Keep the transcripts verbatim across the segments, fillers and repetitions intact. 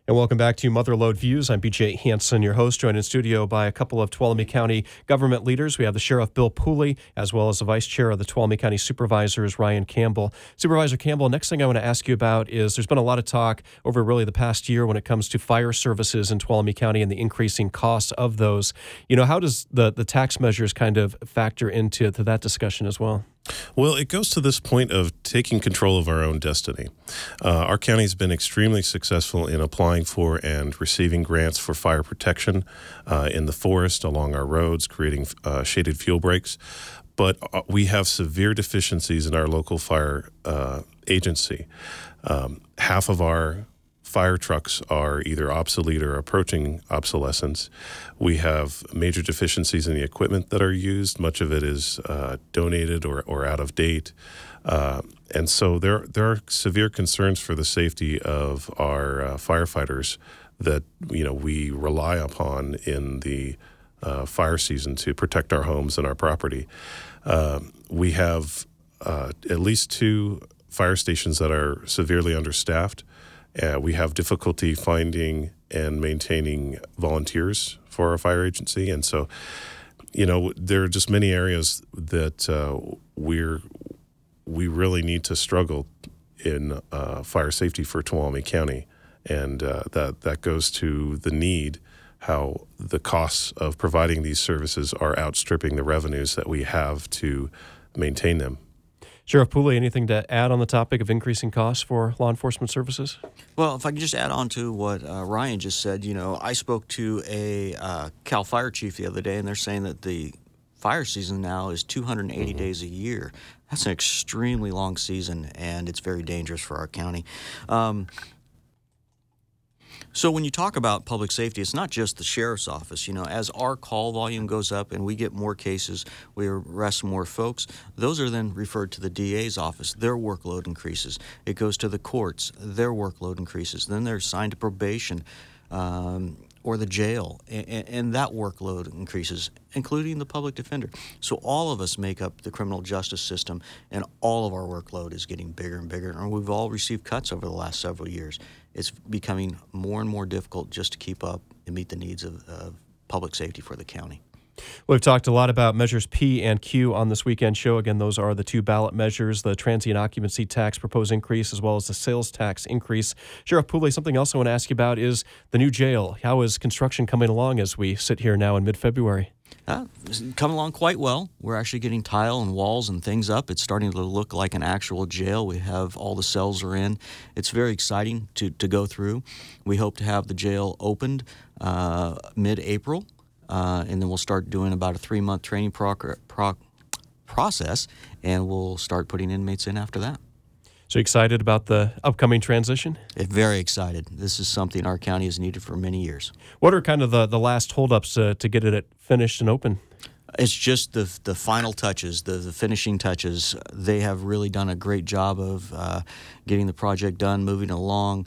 And welcome back to Mother Lode Views. I'm B J Hansen, your host, joined in studio by a couple of Tuolumne County government leaders. We have the Sheriff Bill Pooley, as well as the Vice Chair of the Tuolumne County Supervisors, Ryan Campbell. Supervisor Campbell, next thing I want to ask you about is there's been a lot of talk over really the past year when it comes to fire services in Tuolumne County and the increasing costs of those. You know, how does the, the tax measures kind of factor into to that discussion as well? Well, it goes to this point of taking control of our own destiny. Uh, our county has been extremely successful in applying for and receiving grants for fire protection uh, in the forest, along our roads, creating uh, shaded fuel breaks. But uh, we have severe deficiencies in our local fire uh, agency. Um, half of our fire trucks are either obsolete or approaching obsolescence. We have major deficiencies in the equipment that are used. Much of it is uh, donated or, or out of date. Uh, and so there, there are severe concerns for the safety of our uh, firefighters that, you know, we rely upon in the uh, fire season to protect our homes and our property. Uh, we have uh, at least two fire stations that are severely understaffed. Uh, we have difficulty finding and maintaining volunteers for our fire agency. And so, you know, there are just many areas that uh, we're, we really need to struggle in uh, fire safety for Tuolumne County. And uh, that, that goes to the need, how the costs of providing these services are outstripping the revenues that we have to maintain them. Sheriff Pooley, anything to add on the topic of increasing costs for law enforcement services? Well, if I can just add on to what uh, Ryan just said, you know, I spoke to a uh, Cal Fire chief the other day, and they're saying that the fire season now is two hundred eighty mm-hmm. days a year. That's an extremely long season, and it's very dangerous for our county. Um, So when you talk about public safety, it's not just the sheriff's office. You know, as our call volume goes up and we get more cases, we arrest more folks, those are then referred to the D A's office. Their workload increases. It goes to the courts. Their workload increases. Then they're assigned to probation um, or the jail, and, and that workload increases, including the public defender. So all of us make up the criminal justice system, and all of our workload is getting bigger and bigger, and we've all received cuts over the last several years. It's becoming more and more difficult just to keep up and meet the needs of, of public safety for the county. We've talked a lot about measures P and Q on this weekend show. Again, those are the two ballot measures, the transient occupancy tax proposed increase, as well as the sales tax increase. Sheriff Pooley, something else I want to ask you about is the new jail. How is construction coming along as we sit here now in mid-February? Uh, it's coming along quite well. We're actually getting tile and walls and things up. It's starting to look like an actual jail. We have all the cells are in. It's very exciting to, to go through. We hope to have the jail opened uh, mid-April, uh, and then we'll start doing about a three-month training proc- proc- process, and we'll start putting inmates in after that. So excited about the upcoming transition? Very excited. This is something our county has needed for many years. What are kind of the, the last holdups uh, to get it finished and open? It's just the the final touches, the, the finishing touches. They have really done a great job of uh, getting the project done, moving along.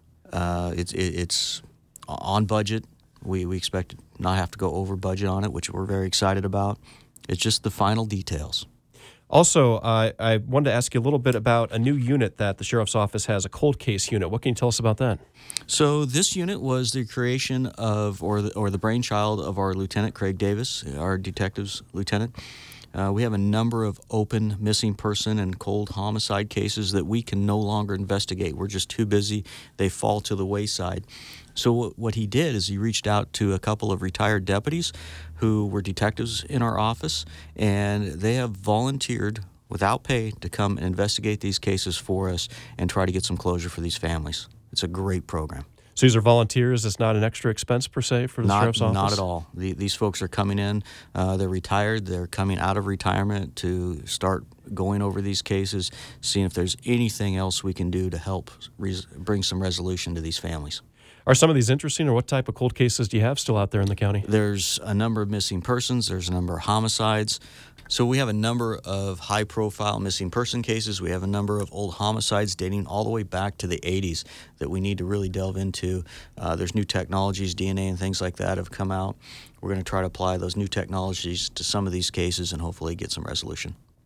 Uh, it's it, it's on budget. We, we expect to not have to go over budget on it, which we're very excited about. It's just the final details. Also, uh, I wanted to ask you a little bit about a new unit that the Sheriff's Office has, a cold case unit. What can you tell us about that? So this unit was the creation of, or the, or the brainchild of our Lieutenant Craig Davis, our detectives lieutenant. Uh, we have a number of open missing person and cold homicide cases that we can no longer investigate. We're just too busy. They fall to the wayside. So what he did is he reached out to a couple of retired deputies who were detectives in our office, and they have volunteered without pay to come and investigate these cases for us and try to get some closure for these families. It's a great program. So these are volunteers. It's not an extra expense per se for the not, Sheriff's Office? Not at all. The, these folks are coming in. Uh, they're retired. They're coming out of retirement to start going over these cases, seeing if there's anything else we can do to help res- bring some resolution to these families. Are some of these interesting, or what type of cold cases do you have still out there in the county? There's a number of missing persons. There's a number of homicides. So we have a number of high-profile missing person cases. We have a number of old homicides dating all the way back to the eighties that we need to really delve into. Uh, there's new technologies, D N A and things like that have come out. We're going to try to apply those new technologies to some of these cases and hopefully get some resolution.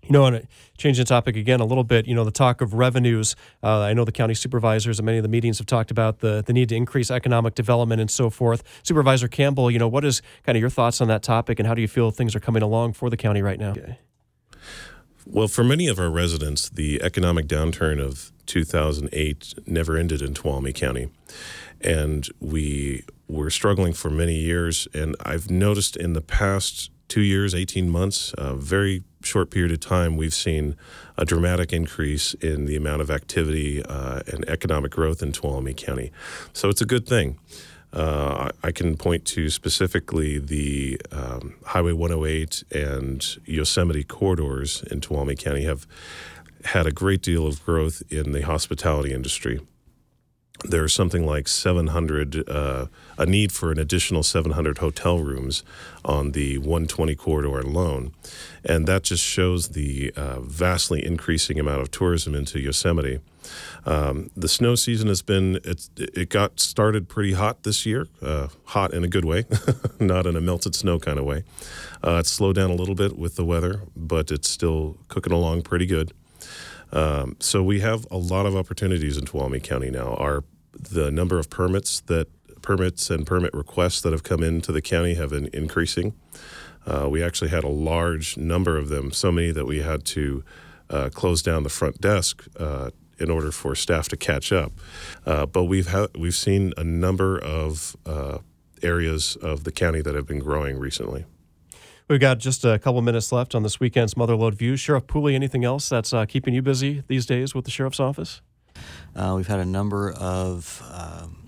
You know, and changing the topic again a little bit, you know, the talk of revenues. Uh, I know the county supervisors and many of the meetings have talked about the, the need to increase economic development and so forth. Supervisor Campbell, you know, what is kind of your thoughts on that topic, and how do you feel things are coming along for the county right now? Okay. Well, for many of our residents, the economic downturn of two thousand eight never ended in Tuolumne County. And we were struggling for many years. And I've noticed in the past two years, eighteen months, a very short period of time, we've seen a dramatic increase in the amount of activity uh, and economic growth in Tuolumne County. So it's a good thing. Uh, I can point to specifically the um, Highway one oh eight and Yosemite corridors in Tuolumne County have had a great deal of growth in the hospitality industry. There's something like seven hundred, uh, a need for an additional seven hundred hotel rooms on the one twenty corridor alone. And that just shows the uh, vastly increasing amount of tourism into Yosemite. Um, the snow season has been, it, it got started pretty hot this year, uh, hot in a good way, not in a melted snow kind of way. Uh, it's slowed down a little bit with the weather, but it's still cooking along pretty good. Um, so we have a lot of opportunities in Tuolumne County now. Our the number of permits that permits and permit requests that have come into the county have been increasing. Uh, we actually had a large number of them, so many that we had to uh, close down the front desk uh, in order for staff to catch up. Uh, but we've ha- we've seen a number of uh, areas of the county that have been growing recently. We've got just a couple minutes left on this weekend's Motherlode Views. Sheriff Pooley, anything else that's uh, keeping you busy these days with the sheriff's office? Uh, we've had a number of um,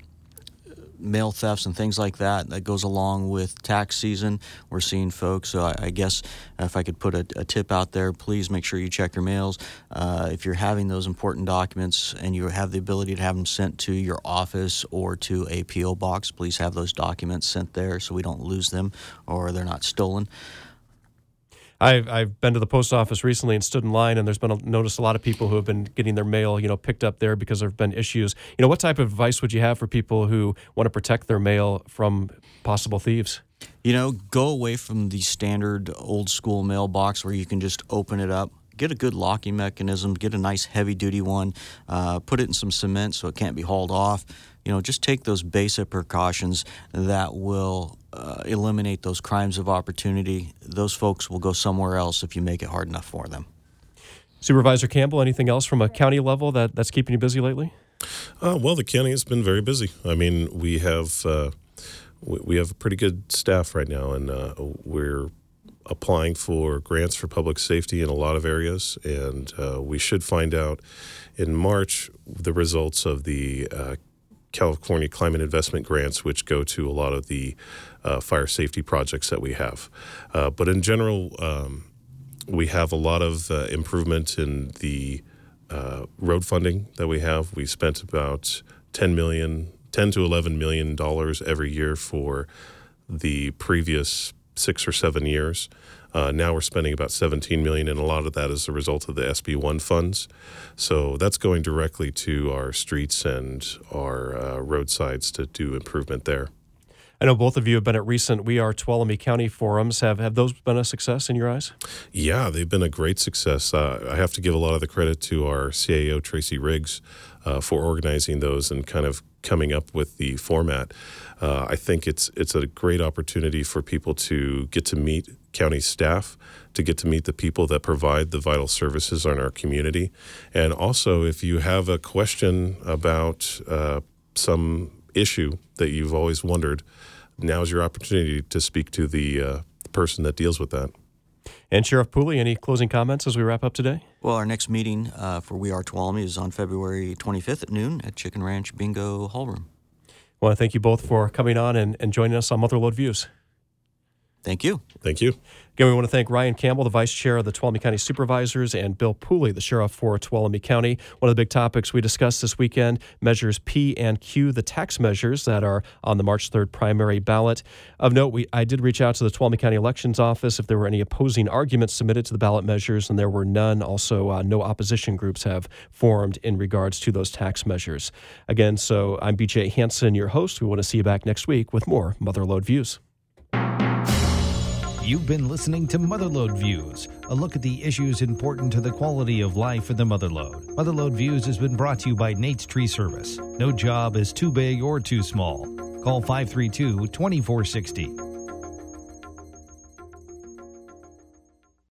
mail thefts and things like that that goes along with tax season. We're seeing folks, so I, I guess if I could put a, a tip out there, please make sure you check your mails. Uh, if you're having those important documents and you have the ability to have them sent to your office or to a P O box, please have those documents sent there so we don't lose them or they're not stolen. I've, I've been to the post office recently and stood in line, and there's been a, noticed a lot of people who have been getting their mail, you know, picked up there because there have been issues. You know, what type of advice would you have for people who want to protect their mail from possible thieves? You know, go away from the standard old school mailbox where you can just open it up. Get a good locking mechanism, get a nice heavy duty one, uh, put it in some cement so it can't be hauled off. You know, just take those basic precautions that will uh, eliminate those crimes of opportunity. Those folks will go somewhere else if you make it hard enough for them. Supervisor Campbell, anything else from a county level that, that's keeping you busy lately? Uh, well, the county has been very busy. I mean, we have uh, we, we have a pretty good staff right now, and uh, we're applying for grants for public safety in a lot of areas, and uh, we should find out in March the results of the uh, California Climate Investment Grants, which go to a lot of the uh, fire safety projects that we have. Uh, but in general, um, we have a lot of uh, improvement in the uh, road funding that we have. We spent about ten million, ten to eleven million dollars every year for the previous six or seven years. Uh, now we're spending about seventeen million dollars, and a lot of that is a result of the S B one funds. So that's going directly to our streets and our uh, roadsides to do improvement there. I know both of you have been at recent We Are Tuolumne County forums. Have have those been a success in your eyes? Yeah, they've been a great success. Uh, I have to give a lot of the credit to our C A O, Tracy Riggs, uh, for organizing those and kind of coming up with the format. Uh, I think it's it's a great opportunity for people to get to meet county staff, to get to meet the people that provide the vital services in our community. And also, if you have a question about uh, some issue that you've always wondered, now's your opportunity to speak to the, uh, the person that deals with that. And Sheriff Pooley, any closing comments as we wrap up today? Well, our next meeting uh, for We Are Tuolumne is on February twenty-fifth at noon at Chicken Ranch Bingo Hall Room. I want to thank you both for coming on and, and joining us on Motherlode Views. Thank you. Thank you. Again, we want to thank Ryan Campbell, the Vice Chair of the Tuolumne County Supervisors, and Bill Pooley, the Sheriff for Tuolumne County. One of the big topics we discussed this weekend, Measures P and Q, the tax measures that are on the March third primary ballot. Of note, we I did reach out to the Tuolumne County Elections Office if there were any opposing arguments submitted to the ballot measures, and there were none. Also, uh, no opposition groups have formed in regards to those tax measures. Again, so I'm B J Hansen, your host. We want to see you back next week with more Motherlode Views. You've been listening to Motherlode Views, a look at the issues important to the quality of life in the Motherlode. Motherlode Views has been brought to you by Nate's Tree Service. No job is too big or too small. Call five three two, two four six zero.